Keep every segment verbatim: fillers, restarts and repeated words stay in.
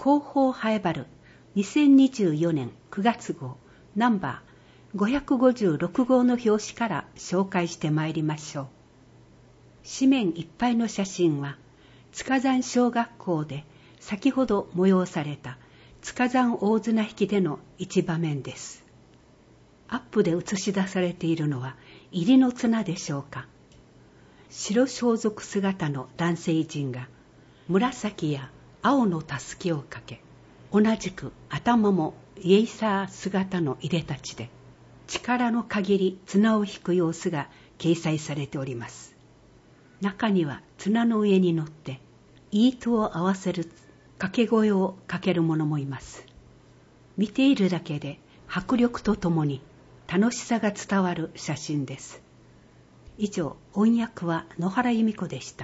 広報ハエバルにせんにじゅうよねんくがつ号ナンバーごひゃくごじゅうろく号の表紙から紹介してまいりましょう。紙面いっぱいの写真は塚山小学校で先ほど催された塚山大綱引きでの一場面です。アップで映し出されているのは入りの綱でしょうか。白装束姿の男性偉人が紫や青のたすきをかけ、同じく頭もイエイサー姿のいでたちで力の限り綱を引く様子が掲載されております。中には綱の上に乗ってイートを合わせる掛け声をかける者もいます。見ているだけで迫力とともに楽しさが伝わる写真です。以上、音訳は野原由美子でした。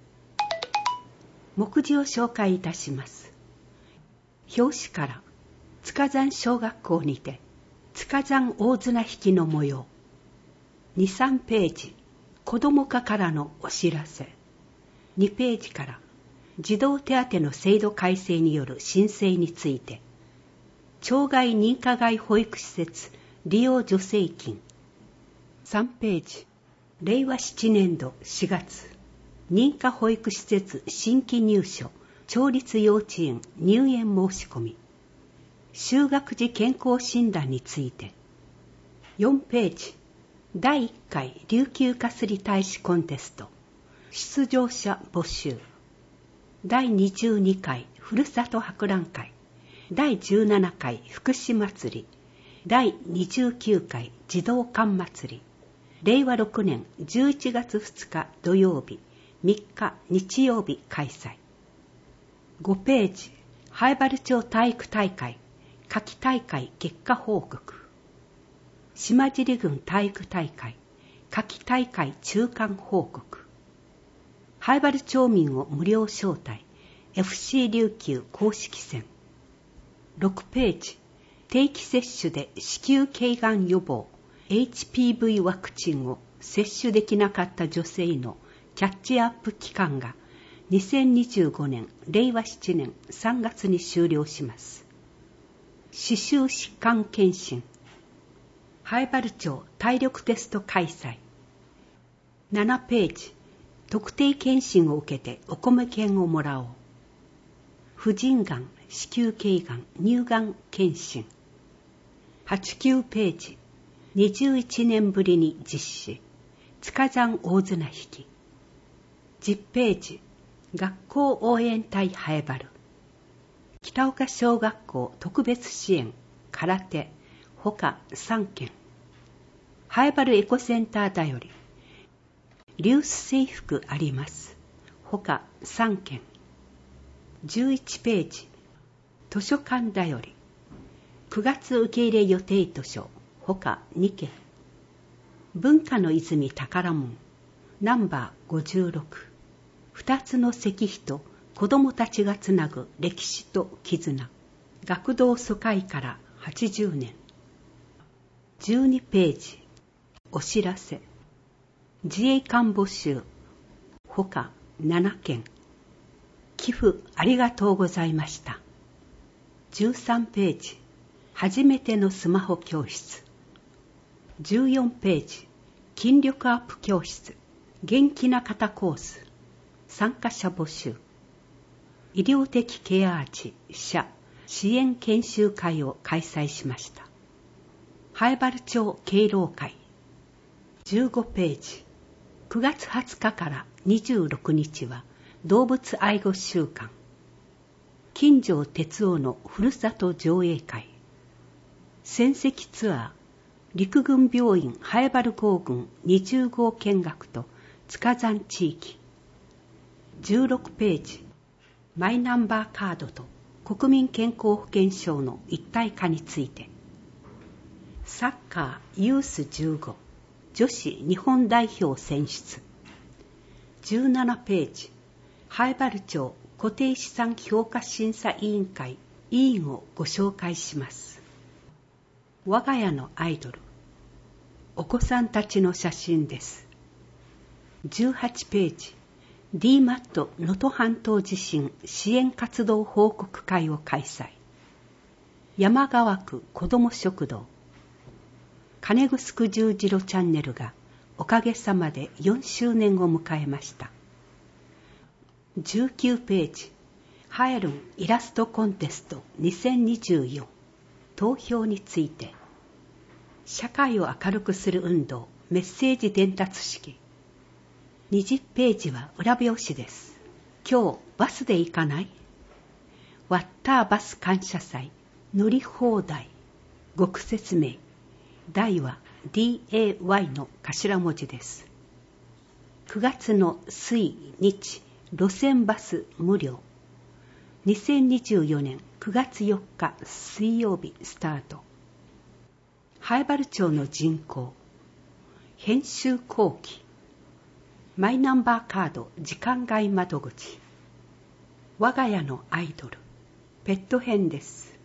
目次を紹介いたします。表紙から塚山小学校にて塚山大綱引きの模様。に、さんページ、子ども課からのお知らせ。にページから児童手当の制度改正による申請について。町外認可外保育施設利用助成金。さんページ、れいわななねんどしがつ、認可保育施設新規入所、町立幼稚園入園申し込み。就学時健康診断について。よんページ、だいいっかい琉球かすり大使コンテスト、出場者募集。だいにじゅうにかいふるさと博覧会、だいじゅうななかい福祉祭り、だいにじゅうきゅうかい児童館祭り、れいわろくねんじゅういちがつふつか土曜日、みっか日曜日開催。ごページ、南風原町体育大会、夏季大会結果報告。島尻郡体育大会、夏季大会中間報告。南風原町民を無料招待、エフシー 琉球公式戦。ろくページ、定期接種で子宮頸がん予防 エイチピーブイ ワクチンを接種できなかった女性のキャッチアップ期間がにせんにじゅうごねんれいわななねんさんがつに終了します。歯周疾患検診。南風原町体力テスト開催。ななページ、特定検診を受けてお米券をもらおう。婦人がん、子宮頸がん、乳がん検診。はち、きゅうページ、にじゅういちねんぶりに実施、塚山大綱引き。じゅっページ、学校応援隊南風原。北岡小学校特別支援、空手、ほかさんけん。南風原エコセンターだより、リュース制服あります。ほかさんけん。じゅういちページ、図書館だより、くがつ受け入れ予定図書、ほかにけん。文化の泉宝門、ナンバーごじゅうろく。二つの石碑と子供たちがつなぐ歴史と絆。学童疎開からはちじゅうねん。じゅうにページ、お知らせ。自衛官募集、ほかななけん。寄付ありがとうございました。じゅうさんページ、初めてのスマホ教室。じゅうよんページ、筋力アップ教室、元気な方コース。参加者募集。医療的ケアーチ、社、支援研修会を開催しました。南風原町敬老会。じゅうごページ、くがつはつかからにじゅうろくにちは動物愛護週間。金城哲夫のふるさと上映会。戦跡ツアー、陸軍病院南風原号群にじゅう号見学と塚山地域。じゅうろくページ、マイナンバーカードと国民健康保険証の一体化について。サッカーユースじゅうご、女子日本代表選出。じゅうななページ、南風原町固定資産評価審査委員会委員をご紹介します。我が家のアイドル、お子さんたちの写真です。じゅうはちページ、 ディーマット 能登半島地震支援活動報告会を開催。山川区子ども食堂。金城十字路チャンネルがおかげさまでよんしゅうねんを迎えました。じゅうきゅうページ、ハエルンイラストコンテストにせんにじゅうよん投票について。社会を明るくする運動メッセージ伝達式。にじゅうページは裏表紙です。今日バスで行かない？ワッターバス感謝祭乗り放題。ご説明。題は ディーエーワイ の頭文字です。くがつの水日路線バス無料。にせんにじゅうよねんくがつよっか水曜日スタート。南風原町の人口。編集後期。マイナンバーカード時間外窓口。我が家のアイドル。ペット編です。